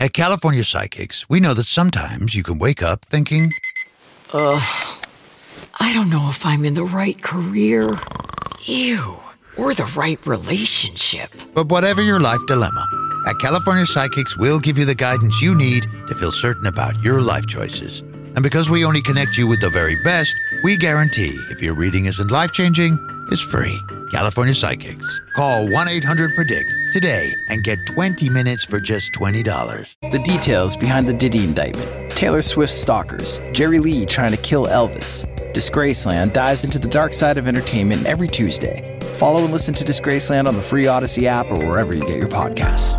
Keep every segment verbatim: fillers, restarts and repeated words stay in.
At California Psychics, we know that sometimes you can wake up thinking, Ugh, I don't know if I'm in the right career. Ew. Or the right relationship. But whatever your life dilemma, at California Psychics, we'll give you the guidance you need to feel certain about your life choices. And because we only connect you with the very best, we guarantee if your reading isn't life-changing, it's free. California Psychics. Call one eight hundred predict today and get twenty minutes for just twenty dollars. The details behind the Diddy indictment. Taylor Swift's stalkers. Jerry Lee trying to kill Elvis. Disgraceland dives into the dark side of entertainment every Tuesday. Follow and listen to Disgraceland on the free Odyssey app or wherever you get your podcasts.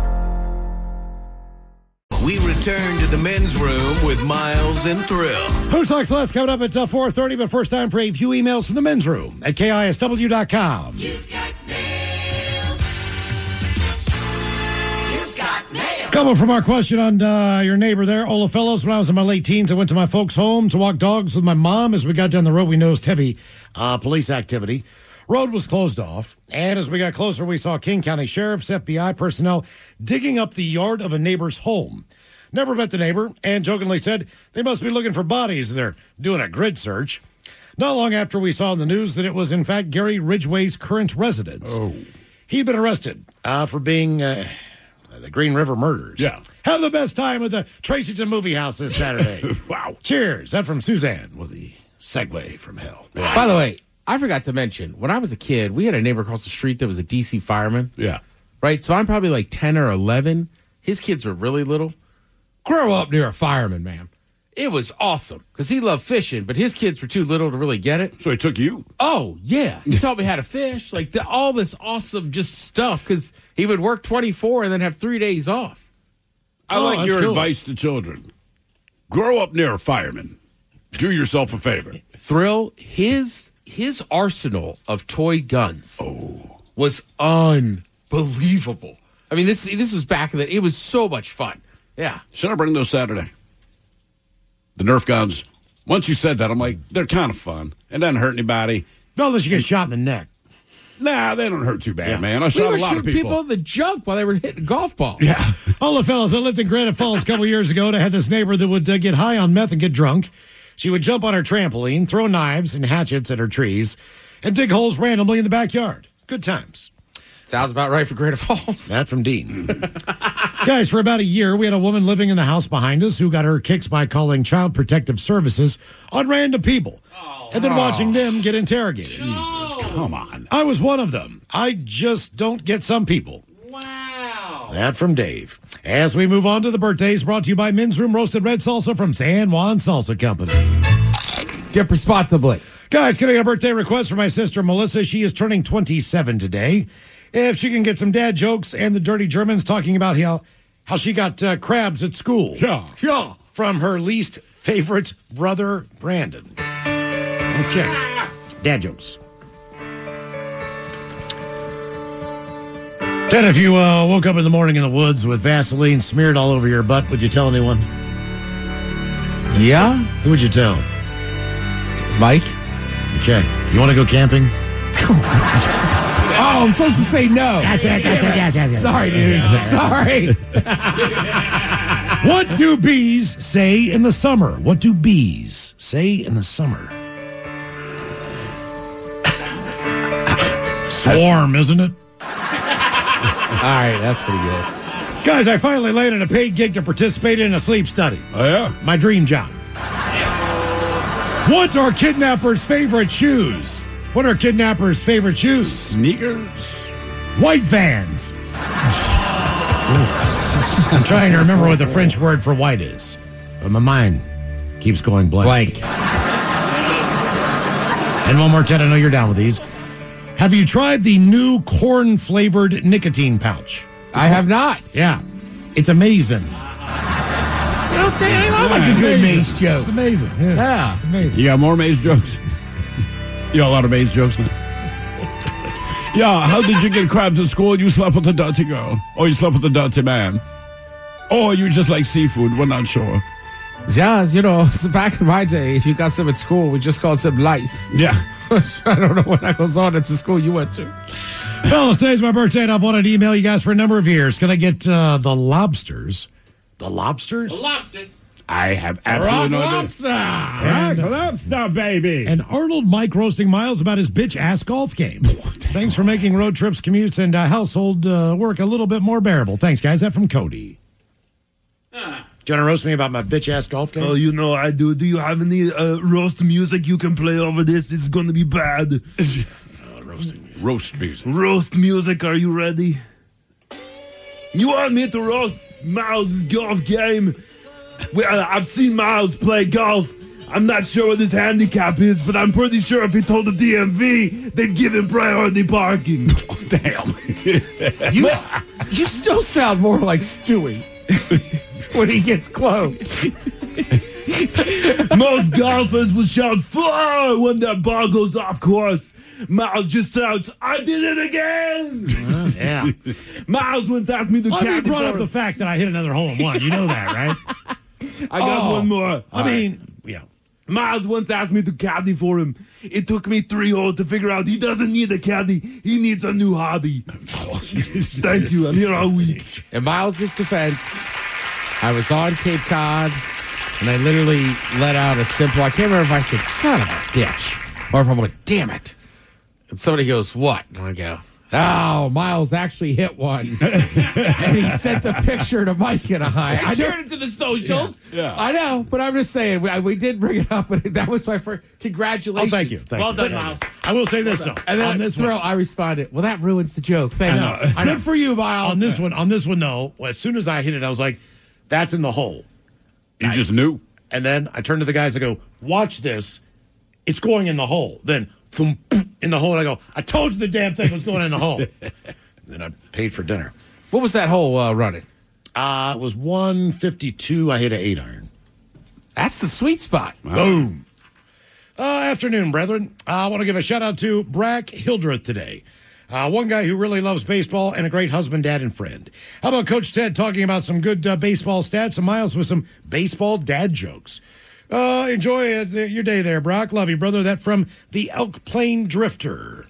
We return to the men's room with Miles and Thrill. Who's Talks Less coming up at uh, four thirty, but first time for a few emails from the men's room at K I S W dot com. You've got mail. You've got mail. Couple from our question on uh, your neighbor there, Ola Fellows. When I was in my late teens, I went to my folks' home to walk dogs with my mom. As we got down the road, we noticed heavy uh, police activity. Road was closed off, and as we got closer, we saw King County Sheriff's F B I personnel digging up the yard of a neighbor's home. Never met the neighbor, and jokingly said they must be looking for bodies. They're doing a grid search. Not long after, we saw in the news that it was, in fact, Gary Ridgway's current residence. Oh. He'd been arrested uh, for being uh, the Green River murders. Yeah. Have the best time at the Tracyton Movie House this Saturday. Wow. Cheers. That from Suzanne with the segue from hell. By the way, I forgot to mention, when I was a kid, we had a neighbor across the street that was a D C fireman. Yeah. Right? So I'm probably like ten or eleven. His kids were really little. Grow up near a fireman, man. It was awesome because he loved fishing, but his kids were too little to really get it. So he took you. Oh, yeah. He taught me how to fish. Like the, all this awesome just stuff because he would work twenty-four and then have three days off. I Oh, like that's your cool. advice to children. Grow up near a fireman. Do yourself a favor. Thrill, his his arsenal of toy guns Oh. was unbelievable. I mean, this this was back in the it was so much fun. Yeah. Should I bring those Saturday? The Nerf guns. Once you said that, I'm like, they're kind of fun. It doesn't hurt anybody. Not unless you get shot in the neck. Nah, they don't hurt too bad, Yeah. man. I We shot were a lot shooting of people. people in the junk while they were hitting golf balls. Yeah. All the fellas, I lived in Granite Falls a couple years ago, and I had this neighbor that would uh, get high on meth and get drunk. She would jump on her trampoline, throw knives and hatchets at her trees, and dig holes randomly in the backyard. Good times. Sounds about right for Granite Falls. That from Dean. Guys, for about a year, we had a woman living in the house behind us who got her kicks by calling Child Protective Services on random people and then watching them get interrogated. Come on. I was one of them. I just don't get some people. Wow. That from Dave. As we move on to the birthdays, brought to you by Men's Room Roasted Red Salsa from San Juan Salsa Company. Dip responsibly. Guys, can I get a birthday request for my sister Melissa? She is turning twenty-seven today. If she can get some dad jokes and the dirty Germans talking about how, how she got uh, crabs at school. Yeah. Yeah. From her least favorite brother, Brandon. Okay. Dad jokes. Then if you uh, woke up in the morning in the woods with Vaseline smeared all over your butt, would you tell anyone? Yeah? Who would you tell? Mike? Okay. You want to go camping? Oh, I'm supposed to say no. That's it, that's it, that's it, that's it. Sorry, dude. Sorry. What do bees say in the summer? What do bees say in the summer? Swarm, isn't it? All right, that's pretty good. Guys, I finally landed a paid gig to participate in a sleep study. Oh, yeah? My dream job. What are kidnappers' favorite shoes? What are kidnappers' favorite shoes? Sneakers? White Vans. I'm trying to remember what the French word for white is, but my mind keeps going blank. Blank. And one more, Ted, I know you're down with these. Have you tried the new corn-flavored nicotine pouch? I have not. Yeah. It's amazing. You don't think I like a good maze joke. It's amazing. Yeah. Yeah. It's amazing. You got more maze jokes? You got a lot of maze jokes now? Yeah, how did you get crabs at school? You slept with a dirty girl. Or you slept with a dirty man. Or you just like seafood. We're not sure. Yeah, you know, back in my day, if you got some at school, we just called them lice. Yeah. I don't know what that goes on at the school you went to. Fellas, today's my birthday, and I've wanted to email you guys for a number of years. Can I get uh, the Lobsters The Lobsters? Lobsters. I have absolutely no idea. Lobster. Rock lobster, baby. And Arnold Mike roasting Miles about his bitch-ass golf game. Thanks for making road trips, commutes, and uh, household uh, work a little bit more bearable. Thanks, guys. That from Cody. Ah. Do you want to roast me about my bitch-ass golf game? Oh, you know I do. Do you have any uh, roast music you can play over this? This is going to be bad. Uh, roasting music. Roast music. Roast music, are you ready? You want me to roast Miles' golf game? Well, I've seen Miles play golf. I'm not sure what his handicap is, but I'm pretty sure if he told the D M V, they'd give him priority parking. Oh, damn. You, you still sound more like Stewie when he gets close. Most golfers will shout far when their ball goes off course. Miles just shouts, I did it again! Uh, yeah. Miles once asked me to Well, I mean, caddy brought for up him. the fact that I hit another hole in one. You know that, right? I got Oh. one more. I mean, yeah. Miles once asked me to caddy for him. It took me three holes to figure out he doesn't need a caddy. He needs a new hobby. Thank you. I'm here all week. In Miles' defense, I was on Cape Cod, and I literally let out a simple, I can't remember if I said, son of a bitch, or if I went, damn it. And somebody goes, what? And I go, oh, Miles actually hit one. And he sent a picture to Mike and I. I shared it to the socials. Yeah. I know, but I'm just saying, we, we did bring it up, but that was my first, Oh, congratulations. thank you. Thank well you. done, Thank you. Miles. I will say this, though. And then on this Thrill, one, I responded, well, that ruins the joke. Thank I know, you. I Good know. for you, Miles. on this one, on this one, though, as soon as I hit it, I was like, that's in the hole. You just knew. And then I turned to the guys, I go, watch this. It's going in the hole. Then, thump, in the hole, and I go, I told you the damn thing was going in the hole. Then I paid for dinner. What was that hole uh, running? Uh, it was one fifty-two. I hit an eight iron. That's the sweet spot. Boom. Uh, afternoon, brethren. Uh, I want to give a shout out to Brack Hildreth today. Uh, one guy who really loves baseball and a great husband, dad, and friend. How about Coach Ted talking about some good uh, baseball stats and Miles with some baseball dad jokes? Uh, enjoy uh, the, your day there, Brock. Love you, brother. That from the Elk Plain Drifter.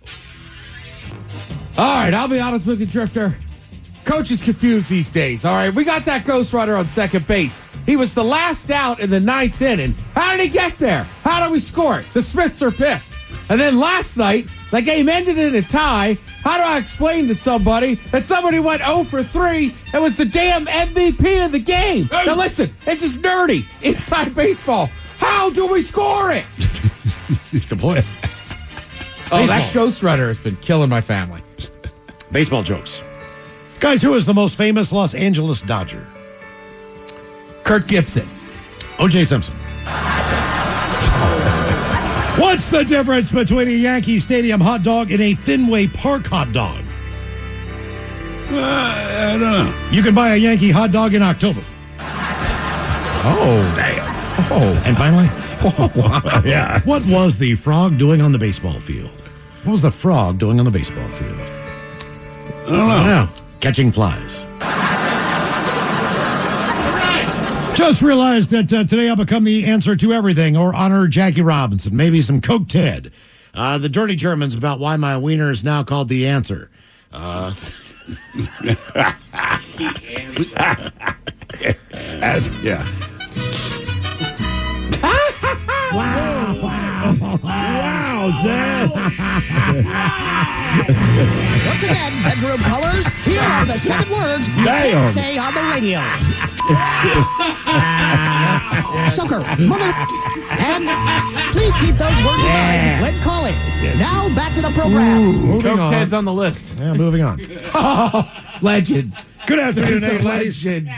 All right, I'll be honest with you, Drifter. Coach is confused these days. All right, we got that Ghost Runner on second base. He was the last out in the ninth inning. How did he get there? How did we score it? The Smiths are pissed. And then last night, the game ended in a tie. How do I explain to somebody that somebody went oh for three and was the damn M V P of the game? Now listen, this is nerdy, inside baseball. How do we score it? Good point. Oh, that Baseball. Ghost Runner has been killing my family. Baseball jokes. Guys, who is the most famous Los Angeles Dodger? Kurt Gibson. O J Simpson. What's the difference between a Yankee Stadium hot dog and a Fenway Park hot dog? Uh, I don't know. You can buy a Yankee hot dog in October. Oh, damn. Oh, And finally, yeah. What was the frog doing on the baseball field? What was the frog doing on the baseball field? I don't know. Catching flies. Just realized that uh, today I'll become the answer to everything or honor Jackie Robinson, maybe some Coke Ted. Uh, the Dirty Germans about why my wiener is now called the answer. Uh, As- yeah. wow, Dad. Once again, bedroom colors, here are the seven words you Damn. can't say on the radio. Sucker, mother, and please keep those words in mind when calling. Now back to the program. Moving Coke on. Ted's on the list. Yeah, moving on. Legend. Good afternoon, He's a eh, ladies. legend.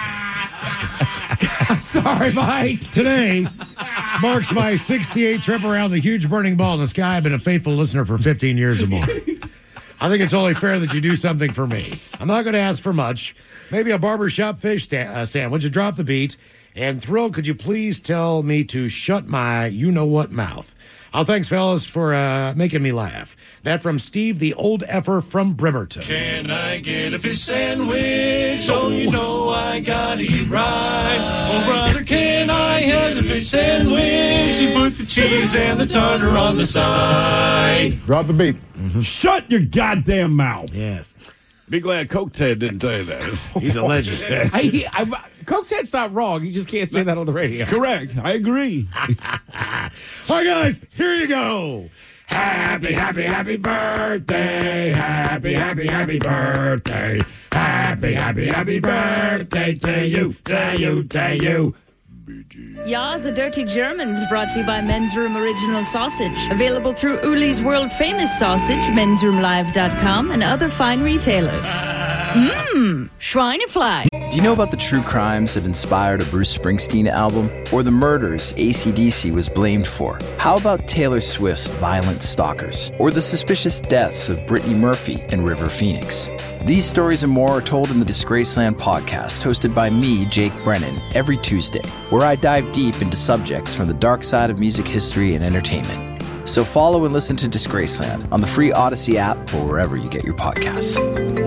Sorry, Mike. Today marks my sixty-eight trip around the huge burning ball in the sky. I've been a faithful listener for fifteen years or more. I think it's only fair that you do something for me. I'm not going to ask for much. Maybe a barbershop fish sta- uh, sandwich. You drop the beat. And Thrill, could you please tell me to shut my you-know-what mouth? Oh, thanks, fellas, for uh, making me laugh. That from Steve, the old effer from Bremerton. Can I get a fish sandwich? Oh, you know I gotta eat right. Oh, brother, can I have a fish sandwich? You put the cheese and the tartar on the side. Drop the beat. Shut your goddamn mouth. Yes. Be glad Coke Ted didn't tell you that. He's a legend. I, I, Coke Ted's not wrong. You just can't say that on the radio. Correct. I agree. All right, guys, here you go. Happy, happy, happy birthday. Happy, happy, happy birthday. Happy, happy, happy birthday to you, to you, to you. Ja, the Dirty Germans, brought to you by Men's Room Original Sausage. Available through Uli's World Famous Sausage, men's room live dot com, and other fine retailers. Mmm, Schweinefly. Do you know about the true crimes that inspired a Bruce Springsteen album? Or the murders A C D C was blamed for? How about Taylor Swift's violent stalkers? Or the suspicious deaths of Brittany Murphy and River Phoenix? These stories and more are told in the Disgraceland podcast, hosted by me, Jake Brennan, every Tuesday, where I dive deep into subjects from the dark side of music history and entertainment. So follow and listen to Disgraceland on the free Odyssey app or wherever you get your podcasts.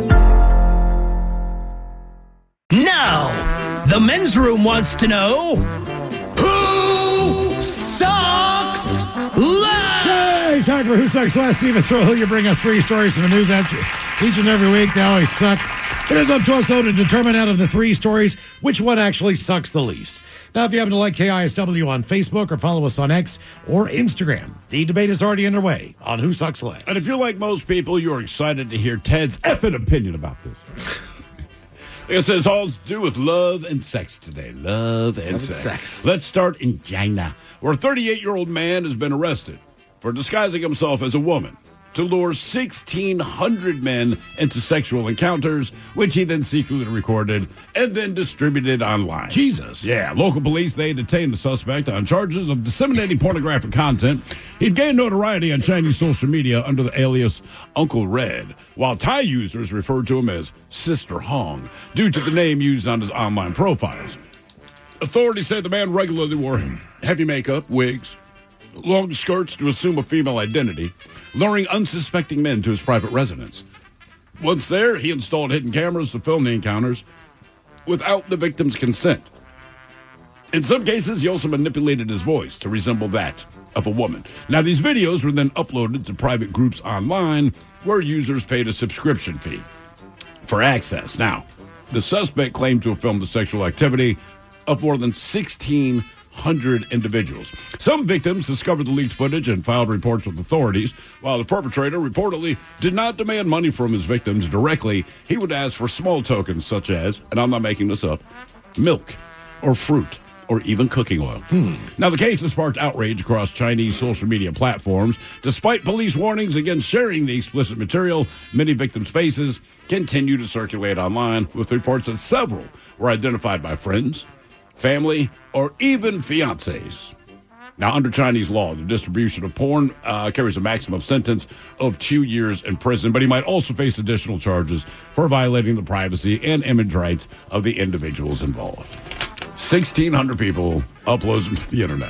Now, the men's room wants to know who sucks less? Hey, time for Who Sucks Less. Steve Throw, you bring us three stories from the news each and every week. They always suck. It is up to us, though, to determine out of the three stories which one actually sucks the least. Now, if you happen to like K I S W on Facebook or follow us on X or Instagram, the debate is already underway on Who Sucks Less. And if you're like most people, you're excited to hear Ted's effing opinion about this. It says all to do with love and sex today. Love and Love sex. and sex. Let's start in China, where a thirty-eight-year-old man has been arrested for disguising himself as a woman to lure sixteen hundred men into sexual encounters, which he then secretly recorded and then distributed online. Jesus. Yeah, local police, they detained the suspect on charges of disseminating pornographic content. He'd gained notoriety on Chinese social media under the alias Uncle Red, while Thai users referred to him as Sister Hong, due to the name used on his online profiles. Authorities say the man regularly wore heavy makeup, wigs, long skirts to assume a female identity, luring unsuspecting men to his private residence. Once there, he installed hidden cameras to film the encounters without the victim's consent. In some cases, he also manipulated his voice to resemble that of a woman. Now, these videos were then uploaded to private groups online where users paid a subscription fee for access. Now, the suspect claimed to have filmed the sexual activity of more than sixteen hundred individuals. Some victims discovered the leaked footage and filed reports with authorities, while the perpetrator reportedly did not demand money from his victims directly. He would ask for small tokens such as, and I'm not making this up, milk or fruit or even cooking oil. Hmm. Now, the case has sparked outrage across Chinese social media platforms. Despite police warnings against sharing the explicit material, many victims' faces continue to circulate online, with reports that several were identified by friends, family, or even fiancés. Now, under Chinese law, the distribution of porn uh, carries a maximum sentence of two years in prison, but he might also face additional charges for violating the privacy and image rights of the individuals involved. sixteen hundred people upload them to the internet.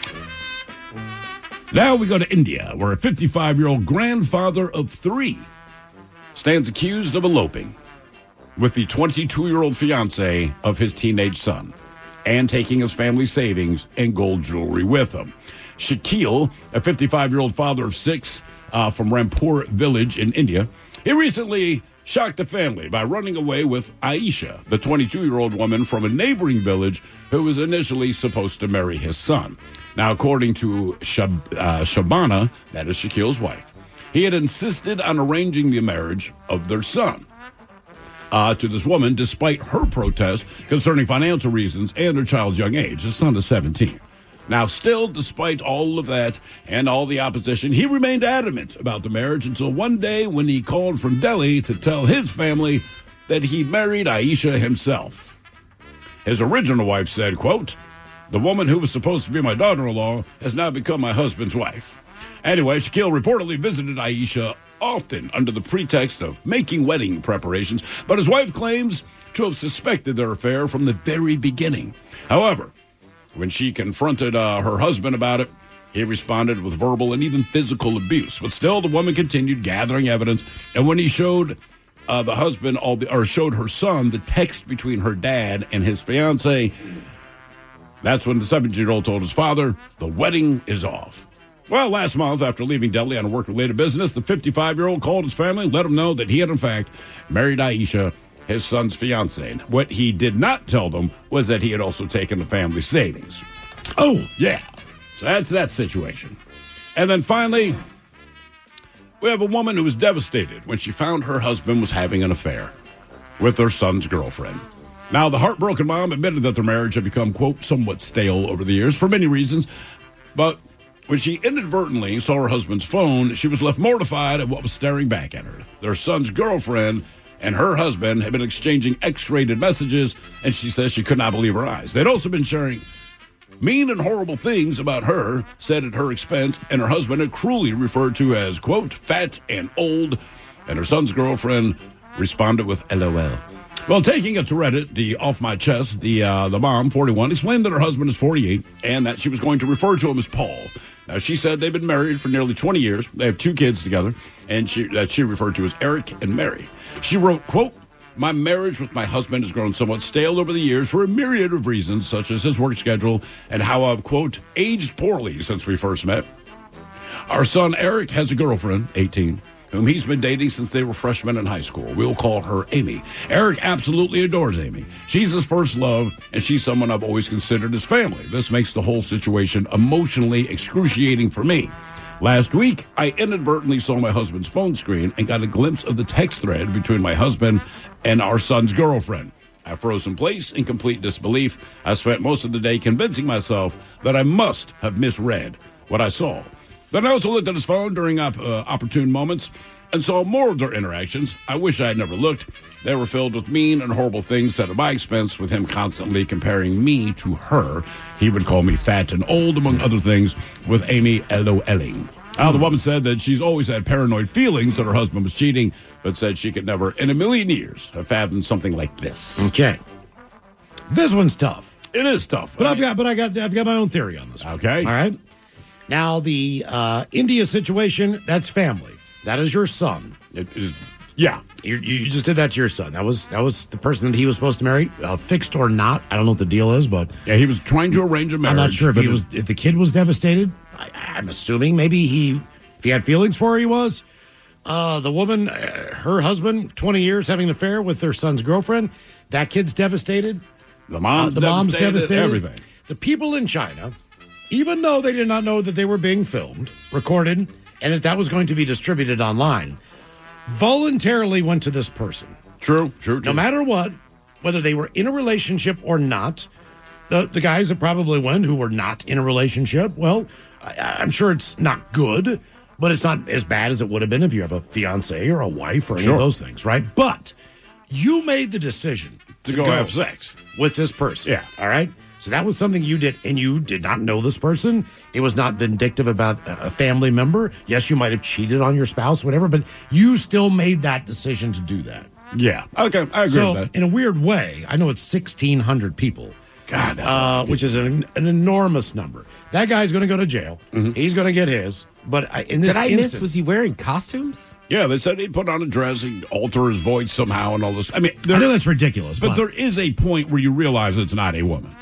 Now we go to India, where a fifty-five-year-old grandfather of three stands accused of eloping with the twenty-two-year-old fiancée of his teenage son and taking his family savings and gold jewelry with him. Shakil, a fifty-five-year-old father of six uh, from Rampur village in India, he recently shocked the family by running away with Aisha, the twenty-two-year-old woman from a neighboring village who was initially supposed to marry his son. Now, according to Shab- uh, Shabana, that is Shakil's wife, he had insisted on arranging the marriage of their son Uh, to this woman, despite her protest concerning financial reasons and her child's young age. His son is seventeen. Now, still, despite all of that and all the opposition, he remained adamant about the marriage until one day when he called from Delhi to tell his family that he married Aisha himself. His original wife said, quote, "The woman who was supposed to be my daughter-in-law has now become my husband's wife." Anyway, Shakil reportedly visited Aisha often under the pretext of making wedding preparations, but his wife claims to have suspected their affair from the very beginning. However, when she confronted uh, her husband about it, he responded with verbal and even physical abuse. But still, the woman continued gathering evidence, and when he showed uh, the husband, all the, or showed her son, the text between her dad and his fiancée, that's when the seventeen-year-old told his father, "The wedding is off." Well, last month, after leaving Delhi on a work-related business, the fifty-five-year-old called his family and let them know that he had, in fact, married Aisha his son's fiancée. What he did not tell them was that he had also taken the family savings. Oh, yeah. So that's that situation. And then finally, we have a woman who was devastated when she found her husband was having an affair with her son's girlfriend. Now, the heartbroken mom admitted that their marriage had become, quote, somewhat stale over the years for many reasons. But when she inadvertently saw her husband's phone, she was left mortified at what was staring back at her. Their son's girlfriend and her husband had been exchanging X-rated messages, and she says she could not believe her eyes. They'd also been sharing mean and horrible things about her, said at her expense, and her husband had cruelly referred to as, quote, fat and old, and her son's girlfriend responded with L O L. Well, taking it to Reddit, the off my chest, the uh, the mom, forty-one, explained that her husband is forty-eight and that she was going to refer to him as Paul. Now, she said they've been married for nearly twenty years. They have two kids together, and she that she referred to as Eric and Mary. She wrote, quote, my marriage with my husband has grown somewhat stale over the years for a myriad of reasons, such as his work schedule and how I've, quote, aged poorly since we first met. Our son, Eric, has a girlfriend, eighteen, whom he's been dating since they were freshmen in high school. We'll call her Amy. Eric absolutely adores Amy. She's his first love, and she's someone I've always considered as family. This makes the whole situation emotionally excruciating for me. Last week, I inadvertently saw my husband's phone screen and got a glimpse of the text thread between my husband and our son's girlfriend. I froze in place in complete disbelief. I spent most of the day convincing myself that I must have misread what I saw. Then I also looked at his phone during op- uh, opportune moments and saw more of their interactions. I wish I had never looked. They were filled with mean and horrible things said at my expense, with him constantly comparing me to her. He would call me fat and old, among other things, with Amy LOLing. Uh, the woman said that she's always had paranoid feelings that her husband was cheating, but said she could never in a million years have fathomed something like this. Okay. This one's tough. It is tough. But I've got but I got I've got my own theory on this one. Okay. All right. Now the uh, India situation, that's family. That is your son. It is, yeah. You, you just did that to your son. That was that was the person that he was supposed to marry, uh, fixed or not. I don't know what the deal is, but yeah, he was trying to arrange a marriage. I'm not sure if he was if the kid was devastated. I, I'm assuming maybe he if he had feelings for her, he was. Uh, the woman, uh, her husband, twenty years having an affair with their son's girlfriend. That kid's devastated. The mom's uh, the mom's devastated. devastated. Everything. The people in China, even though they did not know that they were being filmed, recorded, and that that was going to be distributed online, voluntarily went to this person. True, true, true. No matter what, whether they were in a relationship or not, the, the guys that probably went who were not in a relationship, well, I, I'm sure it's not good, but it's not as bad as it would have been if you have a fiance or a wife or any Sure. of those things, right? But you made the decision To go have sex. with this person. Yeah. All right? So that was something you did, and you did not know this person. It was not vindictive about a a family member. Yes, you might have cheated on your spouse, whatever, but you still made that decision to do that. Yeah. Okay, I agree So, with that. in a weird way, I know it's sixteen hundred people, God, that's a lot uh, of which is an, an enormous number. That guy's going to go to jail. He's going to get his. But I, in this Did I instance, miss? Was he wearing costumes? Yeah, they said he'd put on a dress, he'd alter his voice somehow and all this. I mean, I there, know that's ridiculous, but but, there is a point where you realize it's not a woman.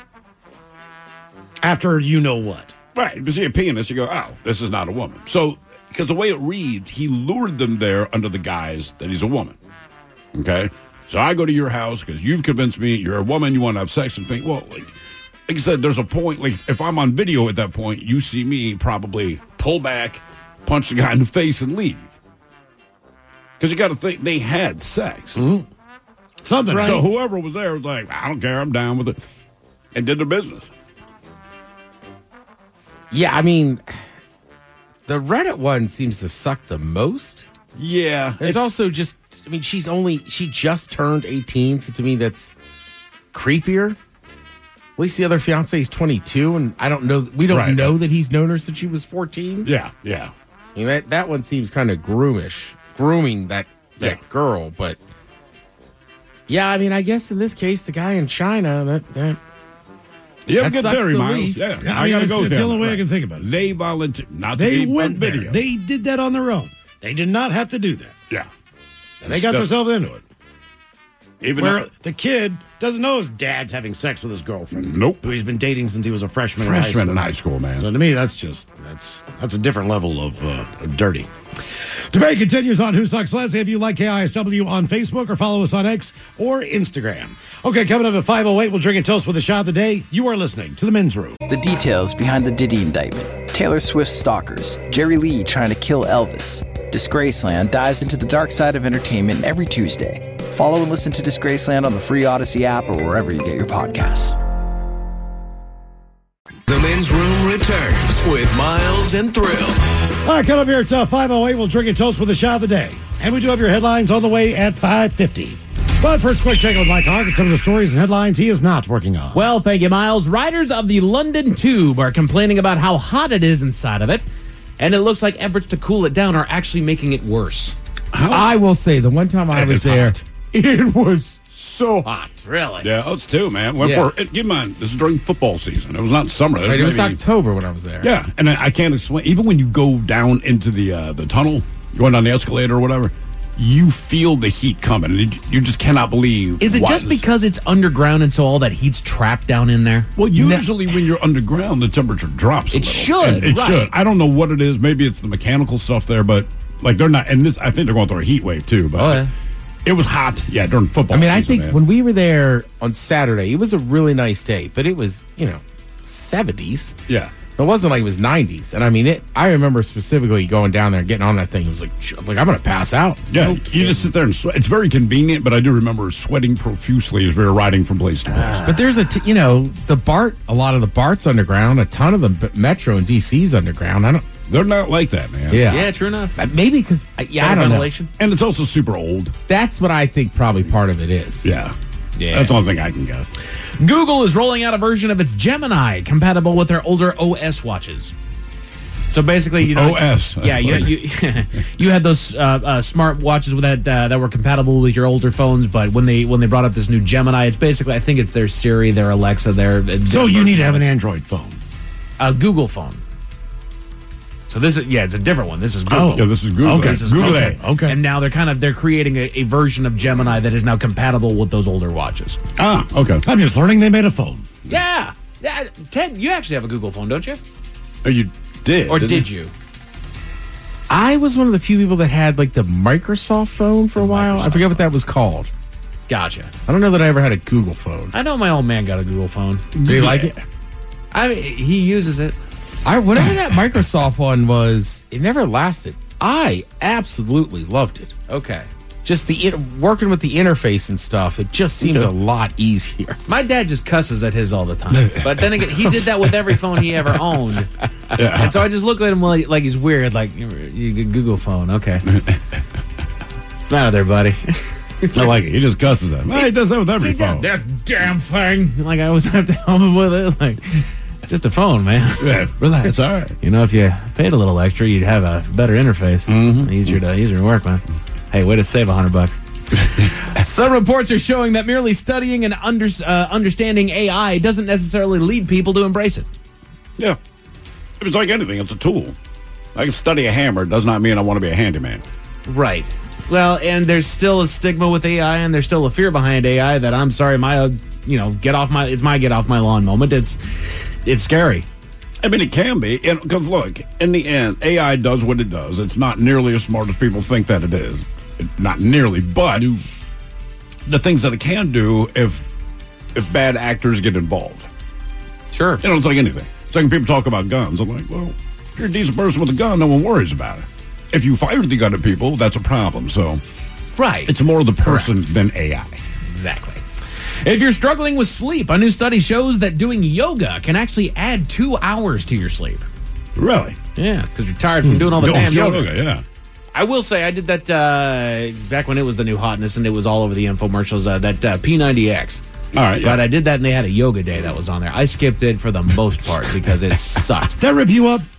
after you know what. Right. If you see a penis, you go, oh, this is not a woman. So, because the way it reads, he lured them there under the guise that he's a woman. Okay? So I go to your house because you've convinced me you're a woman, you want to have sex with me. Well, like, like I said, there's a point, like, if I'm on video at that point, you see me probably pull back, punch the guy in the face, and leave. Because you got to think, they had sex. Mm-hmm. Something, right? So whoever was there was like, I don't care, I'm down with it. And did their business. Yeah, I mean, the Reddit one seems to suck the most. Yeah. It's also just, I mean, she's only, she just turned eighteen, so to me that's creepier. At least the other fiance is twenty-two, and I don't know, we don't Right. know that he's known her since she was fourteen. Yeah, yeah. I mean, that, that one seems kind of groomish, grooming that, that Yeah. girl, but yeah, I mean, I guess in this case, the guy in China, that, that, You have a That good sucks theory, the Miles. least. Yeah, Yeah, I I, mean, gotta it's- go with it's the him. only way I Right. can think about it. They volunteer, not to They be went on there. video. They did that on their own. They did not have to do that. yeah, And they got Stuff- themselves into it. even Where though- the kid doesn't know his dad's having sex with his girlfriend. Nope. Who he's been dating since he was a freshman, freshman in in high high school. school, man. So to me, that's just that's that's a different level of uh, dirty. Debate continues on Who Sucks Less. If you like K I S W on Facebook or follow us on X or Instagram. Okay, coming up at five oh eight, we'll drink and toast with the shot of the day. You are listening to The Men's Room. The details behind the Diddy indictment. Taylor Swift stalkers. Jerry Lee trying to kill Elvis. Disgraceland dives into the dark side of entertainment every Tuesday. Follow and listen to Disgraceland on the free Odyssey app or wherever you get your podcasts. The Men's Room returns with Miles and Thrill. All right, coming up here at uh, five oh eight, we'll drink and toast with the shot of the day. And we do have your headlines on the way at five fifty. But first, quick check with Mike Hogg and some of the stories and headlines he is not working on. Well, thank you, Miles. Riders of the London Tube are complaining about how hot it is inside of it, and it looks like efforts to cool it down are actually making it worse. I will say, the one time I It was is there, hot. it was so hot. Really? Yeah, us too, man. Went Yeah. for it. Keep in mind, this is during football season. It was not summer. Right, it was maybe- October when I was there. Yeah, and I I can't explain. Even when you go down into the uh, the tunnel, going down the escalator or whatever, you feel the heat coming. And you, you just cannot believe. Is it why just this- because it's underground and so all that heat's trapped down in there? Well, usually when you're underground, the temperature drops. A It little. should, And it right. should. I don't know what it is. Maybe it's the mechanical stuff there, but like they're not. And this, I think they're going through a heat wave too. But Oh, yeah. it was hot. Yeah, during football. I mean, I season, think man. when we were there on Saturday, it was a really nice day, but it was, you know, seventies. Yeah. It wasn't like it was nineties. And I mean, it. I remember specifically going down there and getting on that thing. It was like, sh- like I'm going to pass out. Yeah, No you kidding. just sit there and sweat. It's very convenient, but I do remember sweating profusely as we were riding from place to place. But there's a, t- you know, the BART, a lot of the BART's underground, a ton of the b- Metro and D C's underground. I don't, They're not like that, man. yeah. Yeah, true enough. Uh, Maybe because, yeah, I Better don't know. ventilation. And it's also super old. That's what I think probably part of it is. Yeah. Yeah. That's the only thing I can guess. Google is rolling out a version of its Gemini compatible with their older O S watches. So basically, you know, O S. Yeah, you you, you had those uh, uh, smart watches with that uh, that were compatible with your older phones, but when they when they brought up this new Gemini, it's basically I think it's their Siri, their Alexa, their So you need to have an Android phone. a Google phone. So this is yeah, it's a different one. This is Google. Oh, yeah, this is Google. Okay, This is Google okay. it. Okay. And now they're kind of they're creating a, a version of Gemini that is now compatible with those older watches. Ah, okay. I'm just learning they made a phone. Yeah, yeah. Ted, you actually have a Google phone, don't you? Oh, you did. Or didn't did you? I was one of the few people that had like the Microsoft phone for a while. I forget what that was called. Gotcha. I don't know that I ever had a Google phone. I know my old man got a Google phone. Do you like it? I mean, he uses it. I whatever that Microsoft one was, it never lasted. I absolutely loved it. Okay. Just the in- working with the interface and stuff, it just seemed a lot easier. My dad just cusses at his all the time. But then again, he did that with every phone he ever owned. Yeah. And so I just look at him like, like he's weird. Like, you get Google phone. Okay. What's the matter there, buddy? I like it. He just cusses at him. Well, he does that with every phone. This damn thing. Like, I always have to help him with it. Like, it's just a phone, man. Yeah, relax. All right. You know, if you paid a little extra, you'd have a better interface. Mm-hmm. Easier to easier to work, man. Hey, way to save a hundred bucks. Some reports are showing that merely studying and under, uh, understanding A I doesn't necessarily lead people to embrace it. Yeah. It's like anything. It's a tool. I can study a hammer. It does not mean I want to be a handyman. Right. Well, and there's still a stigma with A I, and there's still a fear behind A I that I'm sorry, my, uh, you know, get off my, it's my get off my lawn moment. It's, it's scary. I mean, it can be. Because, look, in the end, A I does what it does. It's not nearly as smart as people think that it is. It, not nearly, but the things that it can do if if bad actors get involved. Sure. You know, it's like anything. It's like when people talk about guns. I'm like, well, if you're a decent person with a gun, no one worries about it. If you fire the gun at people, that's a problem. So Right. it's more the person Correct. than A I. Exactly. If you're struggling with sleep, a new study shows that doing yoga can actually add two hours to your sleep. Really? Yeah, it's because you're tired from doing all the Going damn yoga. yoga, yeah. I will say I did that uh, back when it was the new hotness and it was all over the infomercials, uh, that uh, P ninety X. All right, yeah. But I did that and they had a yoga day that was on there. I skipped it for the most part because it sucked. Did that rip you up?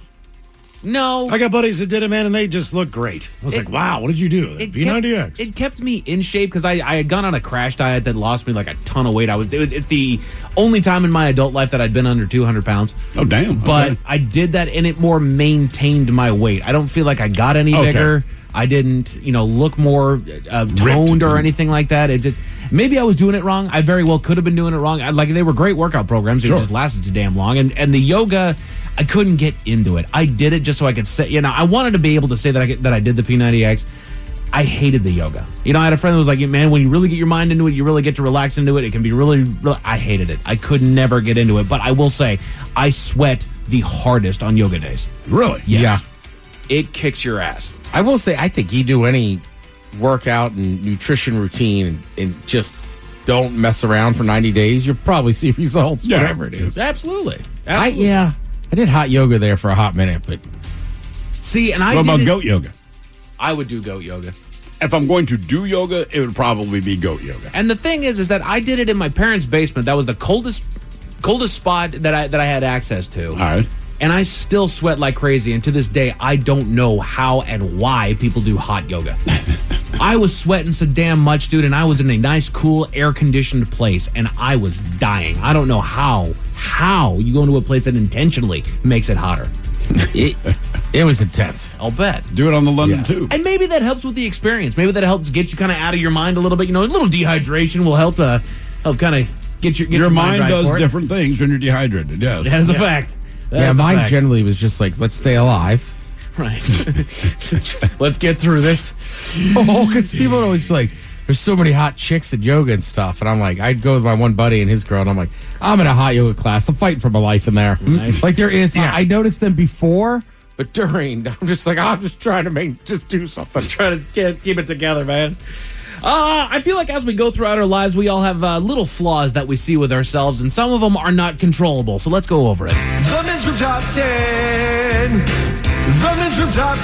No. I got buddies that did it, man, and they just look great. I was It- like, wow, what did you do? It P ninety kept, X. it kept me in shape because I, I had gone on a crash diet that lost me like a ton of weight. I was it was it's the only time in my adult life that I'd been under two hundred pounds. Oh, damn. But Okay. I did that and it more maintained my weight. I don't feel like I got any Okay. bigger. I didn't, you know, look more uh, toned or anything like that. It just maybe I was doing it wrong. I very well could have been doing it wrong. I, like they were great workout programs. They Sure. just lasted too damn long. And and the yoga, I couldn't get into it. I did it just so I could say, you know, I wanted to be able to say that I that I did the P ninety X. I hated the yoga. You know, I had a friend that was like, man, when you really get your mind into it, you really get to relax into it. It can be really, really, I hated it. I could never get into it. But I will say, I sweat the hardest on yoga days. Really? Yes. Yeah. It kicks your ass. I will say, I think you do any workout and nutrition routine and, and just don't mess around for ninety days, you'll probably see results, Yeah. whatever it is. Absolutely. I, Absolutely. yeah. I did hot yoga there for a hot minute, but See, and I What did about it- goat yoga? I would do goat yoga. If I'm going to do yoga, it would probably be goat yoga. And the thing is, is that I did it in my parents' basement. That was the coldest, coldest spot that I that I had access to. All right. And I still sweat like crazy. And to this day, I don't know how and why people do hot yoga. I was sweating so damn much, dude, and I was in a nice, cool, air-conditioned place, and I was dying. I don't know how, how you go into a place that intentionally makes it hotter. it, it was intense. I'll bet. Do it on the London Yeah. Tube. And maybe that helps with the experience. Maybe that helps get you kind of out of your mind a little bit. You know, a little dehydration will help uh, help kind of get your get Your your, mind right does for it. different things when you're dedehydrated, yes. That is a fact. That yeah, is a mine fact. generally was just like, let's stay alive. Right. Let's get through this. Oh, because people would always be like, there's so many hot chicks at yoga and stuff. And I'm like, I'd go with my one buddy and his girl, and I'm like, I'm in a hot yoga class. I'm fighting for my life in there. Right. Like there is, I, I noticed them before, but during, I'm just like, I'm just trying to make, just do something. Trying to get, keep it together, man. Uh, I feel like as we go throughout our lives, we all have uh, little flaws that we see with ourselves, and some of them are not controllable. So let's go over it. The Men's Room Top ten. The Men's Room Top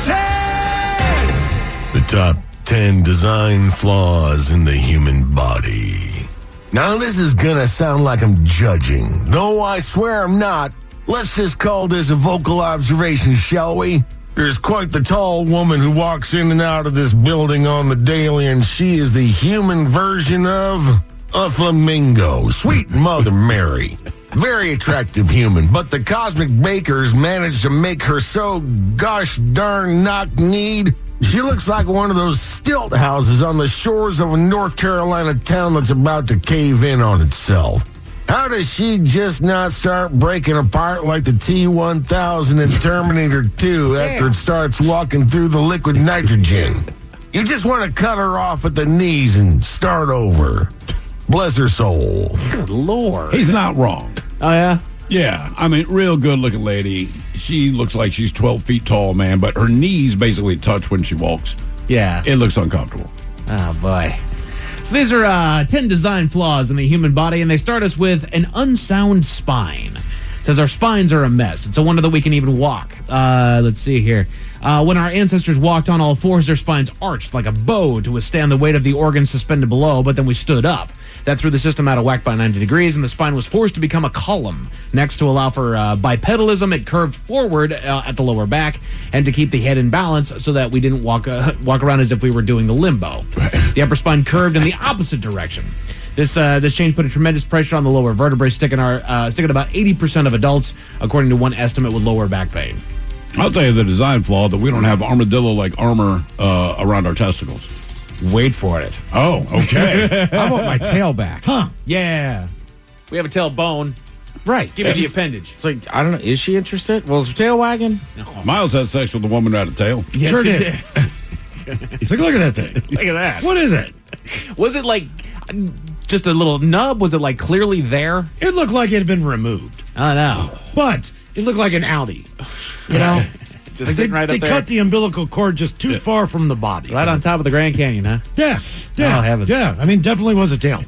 ten. The top ten design flaws in the human body. Now, this is gonna sound like I'm judging, though I swear I'm not. Let's just call this a vocal observation, shall we? There's quite the tall woman who walks in and out of this building on the daily, and she is the human version of a flamingo. Sweet Mother Mary. Very attractive human, but the cosmic bakers managed to make her so gosh darn knock-kneed. She looks like one of those stilt houses on the shores of a North Carolina town that's about to cave in on itself. How does she just not start breaking apart like the T one thousand in Terminator two after it starts walking through the liquid nitrogen? You just want to cut her off at the knees and start over. Bless her soul. Good Lord. He's not wrong. Oh, yeah? Yeah, I mean, real good-looking lady. She looks like she's twelve feet tall, man, but her knees basically touch when she walks. Yeah. It looks uncomfortable. Oh, boy. So these are uh, ten design flaws in the human body, and they start us with an unsound spine. It says our spines are a mess. It's a wonder that we can even walk. Uh, let's see here. Uh, when our ancestors walked on all fours, their spines arched like a bow to withstand the weight of the organs suspended below, but then we stood up. That threw the system out of whack by ninety degrees, and the spine was forced to become a column. Next, to allow for uh, bipedalism, it curved forward uh, at the lower back, and to keep the head in balance so that we didn't walk uh, walk around as if we were doing the limbo. The upper spine curved in the opposite direction. This uh, this change put a tremendous pressure on the lower vertebrae, sticking our uh, sticking about eighty percent of adults, according to one estimate, with lower back pain. I'll tell you the design flaw that we don't have armadillo-like armor uh, around our testicles. Wait for it. Oh, okay. How about my tail back? Huh. Yeah. We have a tailbone. Right. Give me the It's- appendage. It's like, I don't know. Is she interested? Well, is her tail wagging? Miles had sex with a woman who had a tail. Yes, Sure he did. He's like, look at that thing. Look at that. What is it? Was it like just a little nub? Was it like clearly there? It looked like it had been removed, I know. but it looked like an Audi. You know? Just Like they sitting right they up there. cut the umbilical cord just too far from the body. Right on top of the Grand Canyon, huh? Yeah. Yeah. Oh, heavens. Yeah. I mean, definitely was a tail.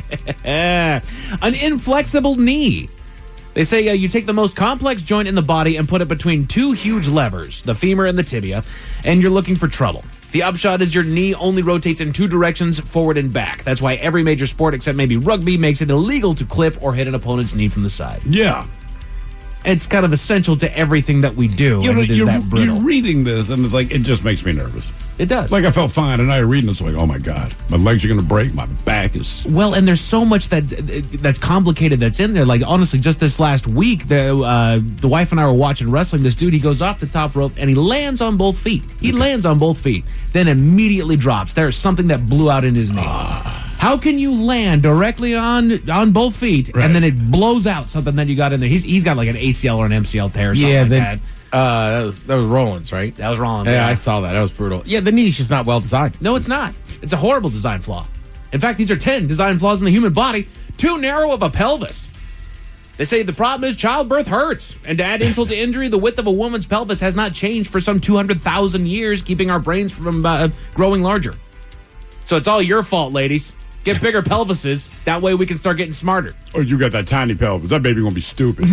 Eh. An inflexible knee. They say uh, you take the most complex joint in the body and put it between two huge levers, the femur and the tibia, and you're looking for trouble. The upshot is your knee only rotates in two directions, forward and back. That's why every major sport except maybe rugby makes it illegal to clip or hit an opponent's knee from the side. Yeah. It's kind of essential to everything that we do, You and know, it is you're, that brittle. you're reading this, and it's like, it just makes me nervous. It does. Like, I felt fine, and now you're reading this, like, oh my God, my legs are going to break, my back is. Well, and there's so much that that's complicated that's in there. Like, honestly, just this last week, the uh, the wife and I were watching wrestling. This dude, he goes off the top rope and he lands on both feet. He lands on both feet, then immediately drops. There's something that blew out in his knee. How can you land directly on on both feet Right. and then it blows out something that you got in there? He's he's got like an A C L or an M C L tear or something Yeah, like then, that. uh, that was that was Rollins, right? That was Rollins. Yeah, yeah. I saw that. That was brutal. Yeah, the knee's just not well designed. No, it's not. It's a horrible design flaw. In fact, these are ten design flaws in the human body, too narrow of a pelvis. They say the problem is childbirth hurts. And to add insult to injury, the width of a woman's pelvis has not changed for some two hundred thousand years, keeping our brains from uh, growing larger. So it's all your fault, ladies. Get bigger pelvises. That way we can start getting smarter. Or you got that tiny pelvis. That baby gonna be stupid.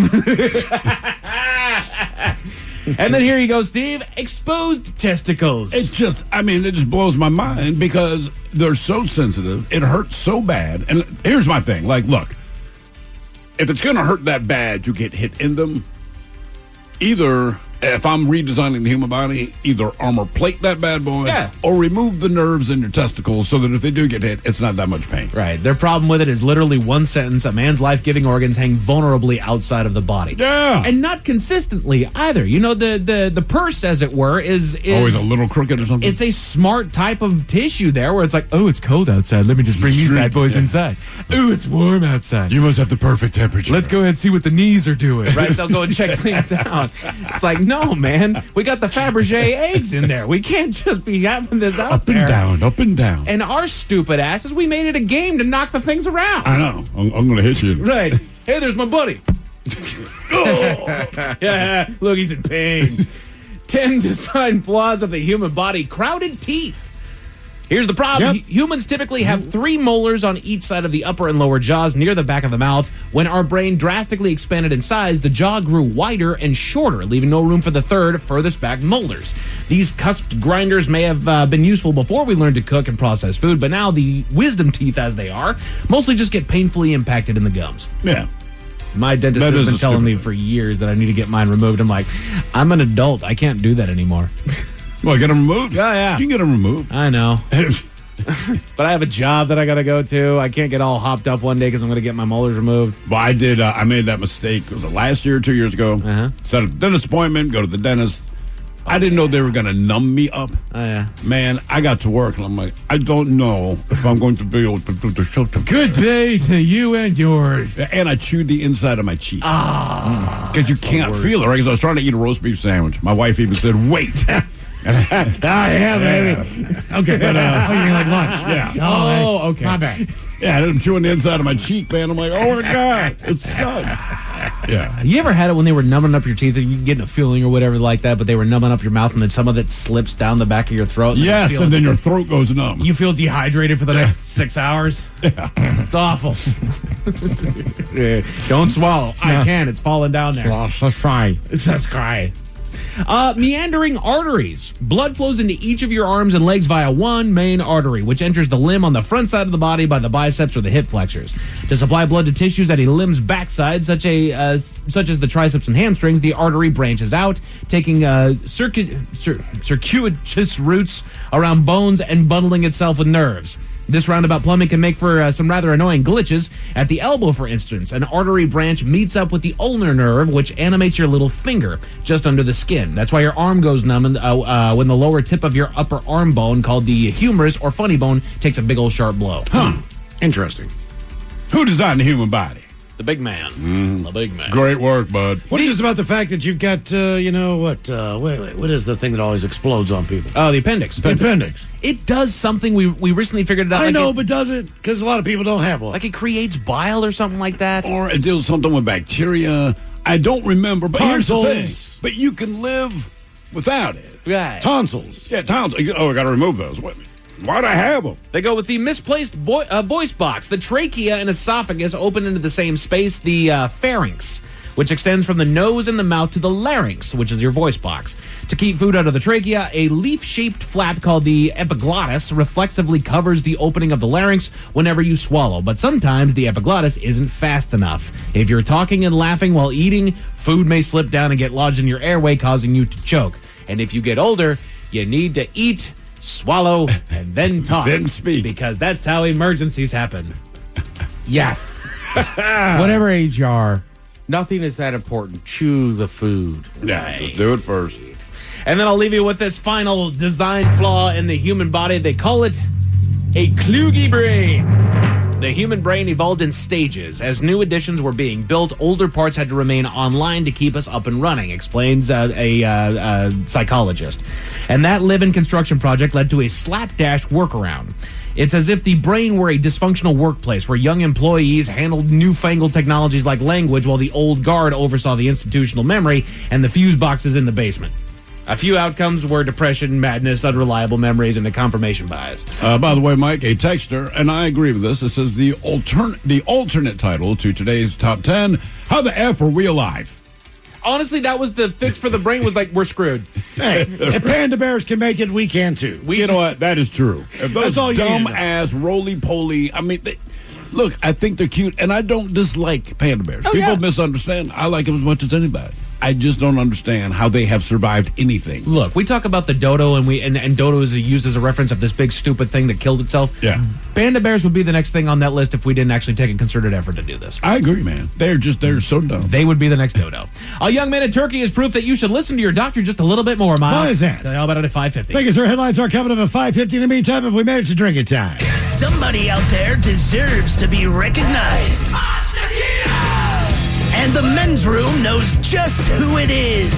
And then here you go, Steve. Exposed testicles. It's just, I mean, it just blows my mind because they're so sensitive. It hurts so bad. And here's my thing. Like, look, if it's going to hurt that bad to get hit in them, either, if I'm redesigning the human body, either armor plate that bad boy Yeah. or remove the nerves in your testicles so that if they do get hit, it's not that much pain. Right. Their problem with it is literally one sentence: a man's life-giving organs hang vulnerably outside of the body. Yeah. And not consistently either. You know, the the the purse, as it were, is, is Always a little crooked or something. It's a smart type of tissue there where it's like, oh, it's cold outside. Let me just bring these Shrink, bad boys yeah. inside. Oh, it's warm outside. You must have the perfect temperature. Let's go ahead and see what the knees are doing. Right? They'll go and check things out. It's like, no, man. We got the Fabergé eggs in there. We can't just be having this out Up there. and down, up and down. And our stupid asses, we made it a game to knock the things around. I know. I'm, I'm going to hit you. Right. Hey, there's my buddy. Oh. Yeah, look, he's in pain. Ten design flaws of the human body. Crowded teeth. Here's the problem. Yep. Hu- Humans typically have three molars on each side of the upper and lower jaws near the back of the mouth. When our brain drastically expanded in size, the jaw grew wider and shorter, leaving no room for the third, furthest back molars. These cusped grinders may have uh, been useful before we learned to cook and process food, but now the wisdom teeth, as they are, mostly just get painfully impacted in the gums. Yeah. My dentist That has is been a telling me stupid for years that I need to get mine removed. I'm like, I'm an adult. I can't do that anymore. Well, get them removed? Yeah, yeah. You can get them removed. I know. But I have a job that I got to go to. I can't get all hopped up one day because I'm going to get my molars removed. Well, I did. Uh, I made that mistake. Was it last year or two years ago? Uh-huh. Set a dentist appointment, go to the dentist. I didn't know they were going to numb me up. Oh, yeah. Man, I got to work, and I'm like, I don't know if I'm going to be able to do the show. Good day to you and yours. And I chewed the inside of my cheek. Ah. Because you can't feel it, right? Because I was trying to eat a roast beef sandwich. My wife even said, wait. And I had it. Ah, yeah, baby. Okay, but uh, oh, you mean like lunch? Yeah. Oh, okay. My bad. Yeah, I'm chewing the inside of my cheek, man. I'm like, oh, my God. It sucks. Yeah. You ever had it when they were numbing up your teeth and you getting a feeling or whatever like that, but they were numbing up your mouth and then some of it slips down the back of your throat? And Yes, you feel and it- then your throat goes numb. You feel dehydrated for the next six hours? Yeah. It's awful. Yeah. Don't swallow. I can. It's falling down there. Let's try. Let's cry. Uh, meandering arteries. Blood flows into each of your arms and legs via one main artery, which enters the limb on the front side of the body by the biceps or the hip flexors. To supply blood to tissues at a limb's backside, such a uh, such as the triceps and hamstrings, the artery branches out, taking uh, circuit, cir- circuitous routes around bones and bundling itself with nerves. This roundabout plumbing can make for uh, some rather annoying glitches. At the elbow, for instance, an artery branch meets up with the ulnar nerve, which animates your little finger just under the skin. That's why your arm goes numb and, uh, uh, when the lower tip of your upper arm bone, called the humerus or funny bone, takes a big old sharp blow. Huh. Interesting. Who designed the human body? The big man. The big man. Great work, bud. What is it about the fact that you've got, uh, you know, what, uh, wait, wait, what is the thing that always explodes on people? Oh, the appendix. The appendix. It does something. We we recently figured it out. I like know, it, but does it? Because a lot of people don't have one. like it creates bile or something like that. Or it deals something with bacteria. I don't remember, but here's the Tonsils. thing. But you can live without it. Right. Tonsils. Yeah, tonsils. Oh, I got to remove those. What? Why'd I have them? They go with the misplaced vo- uh, voice box. The trachea and esophagus open into the same space, the uh, pharynx, which extends from the nose and the mouth to the larynx, which is your voice box. To keep food out of the trachea, a leaf-shaped flap called the epiglottis reflexively covers the opening of the larynx whenever you swallow. But sometimes the epiglottis isn't fast enough. If you're talking and laughing while eating, food may slip down and get lodged in your airway, causing you to choke. And if you get older, you need to eat, swallow, and then talk. Then speak. Because that's how emergencies happen. Yes. Whatever age you are, nothing is that important. Chew the food. Yeah, let's do it first. And then I'll leave you with this final design flaw in the human body. They call it a kloogie brain. The human brain evolved in stages. As new additions were being built, older parts had to remain online to keep us up and running, explains uh, a uh, uh, psychologist. And that live-in construction project led to a slapdash workaround. It's as if the brain were a dysfunctional workplace where young employees handled newfangled technologies like language while the old guard oversaw the institutional memory and the fuse boxes in the basement. A few outcomes were depression, madness, unreliable memories, and a confirmation bias. Uh, by the way, Mike, a texter, and I agree with this. It says the alternate the alternate title to today's top ten. How the F are we alive? Honestly, that was the fix for the brain. Was like, we're screwed. Hey, if Panda Bears can make it, we can too. We, you know what? That is true. If those That's all you dumb need to know. ass roly poly. I mean, they, look, I think they're cute, and I don't dislike panda bears. Oh, People yeah. misunderstand. I like them as much as anybody. I just don't understand how they have survived anything. Look, we talk about the dodo, and we and, and dodo is used as a reference of this big stupid thing that killed itself. Yeah. Panda bears would be the next thing on that list if we didn't actually take a concerted effort to do this. I agree, man. They're just they're so dumb. They would be the next dodo. A young man in Turkey is proof that you should listen to your doctor just a little bit more, Miles. Why is that? Tell you all about it at five fifty. Thank you, sir. Headlines are coming up at five fifty. In the meantime, if we made it to drinking time. Somebody out there deserves to be recognized. And the men's room knows just who it is.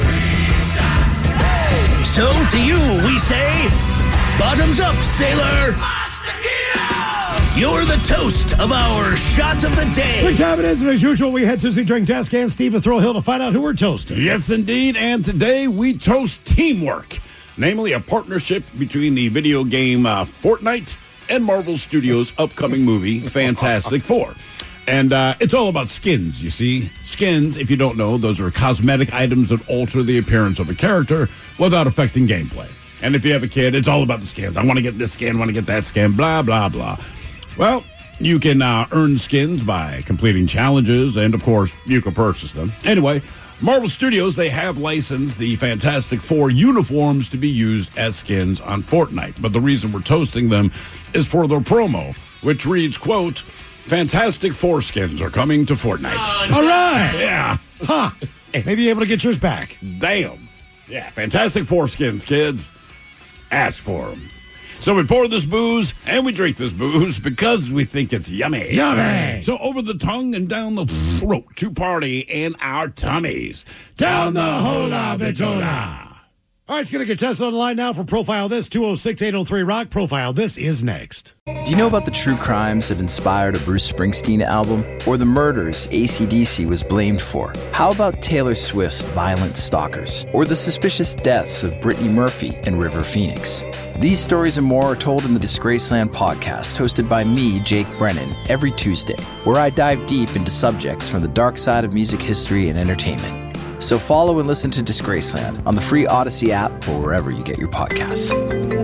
So to you, we say, bottoms up, sailor. You're the toast of our shot of the day. Drink time it is, and as usual, we head to the drink desk and Steve Thrill Hill to find out who we're toasting. Yes, indeed. And today we toast teamwork, namely a partnership between the video game uh, Fortnite and Marvel Studios' upcoming movie, Fantastic Four. And uh, it's all about skins, you see. Skins, if you don't know, those are cosmetic items that alter the appearance of a character without affecting gameplay. And if you have a kid, it's all about the skins. I want to get this skin, I want to get that skin, blah, blah, blah. Well, you can uh, earn skins by completing challenges, and of course, you can purchase them. Anyway, Marvel Studios, they have licensed the Fantastic Four uniforms to be used as skins on Fortnite. But the reason we're toasting them is for their promo, which reads, quote, Fantastic Four skins are coming to Fortnite. All right. Yeah. Huh. Maybe able to get yours back. Damn. Yeah, Fantastic Four skins, kids. Ask for them. So we pour this booze and we drink this booze because we think it's yummy. Yummy. So over the tongue and down the throat to party in our tummies. Down the hola bitona. All right, it's going to get tested on the line now for Profile This, two oh six, eight oh three, rock. Profile This is next. Do you know about the true crimes that inspired a Bruce Springsteen album? Or the murders A C D C was blamed for? How about Taylor Swift's Violent Stalkers? Or the suspicious deaths of Brittany Murphy and River Phoenix? These stories and more are told in the Disgraceland podcast, hosted by me, Jake Brennan, every Tuesday, where I dive deep into subjects from the dark side of music history and entertainment. So follow and listen to Disgraceland on the free Odyssey app or wherever you get your podcasts.